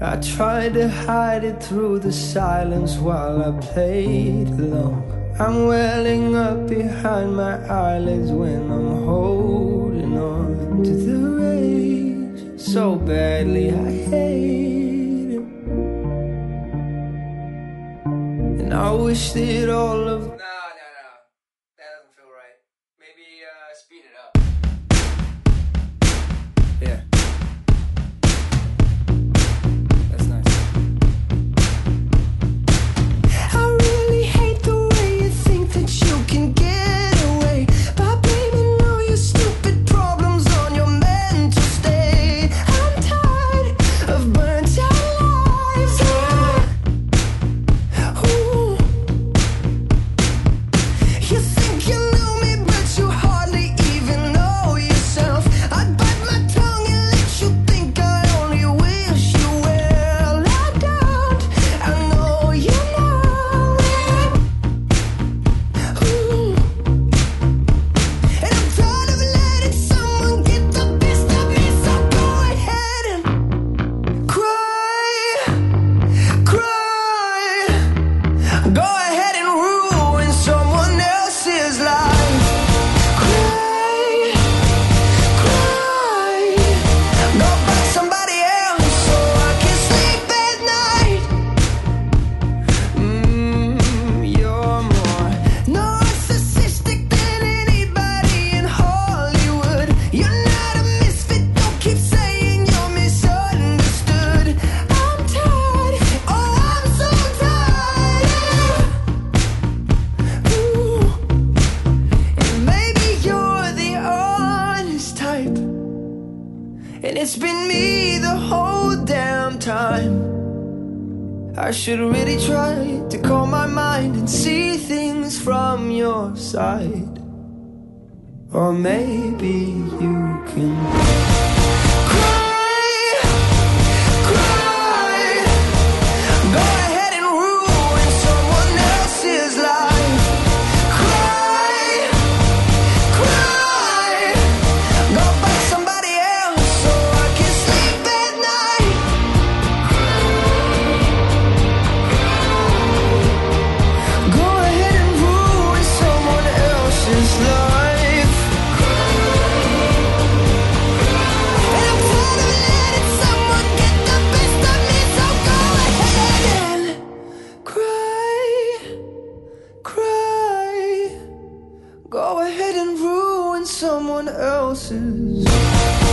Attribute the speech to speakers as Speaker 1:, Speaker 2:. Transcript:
Speaker 1: I tried to hide it through the silence while I played along. I'm welling up behind my eyelids when I'm holding on to the rage so badly I hate it. And I wish that all of...
Speaker 2: No. That doesn't feel right. Maybe speed it up. Yeah. That's nice.
Speaker 1: I really hate the way you think that you can get away by blaming all your stupid problems on your mental state. I'm tired of burnt out lives. Ooh. You think you know me, but you hardly even know yourself. I'd bite my tongue and let you think I only wish you well. I don't, I know you know it. Ooh. And I'm tired of letting someone get the best of me, so go ahead and cry. Go ahead and ruin someone else's life. Cry. Go find somebody else so I can sleep at night. You're more narcissistic than anybody in Hollywood. You're not a misfit, don't keep saying you're misunderstood. I'm tired, oh I'm so tired. Ooh. And maybe you're the honest type, and it's been me the whole damn time. I should really try to calm my mind and see things from your side. Or maybe you can cry. Go ahead and ruin someone else's life. Cry. Go find somebody else so I can sleep at night. Go ahead and ruin someone else's life. And I'm tired of letting someone get the best of me, so go ahead and cry. Go ahead and ruin someone else's.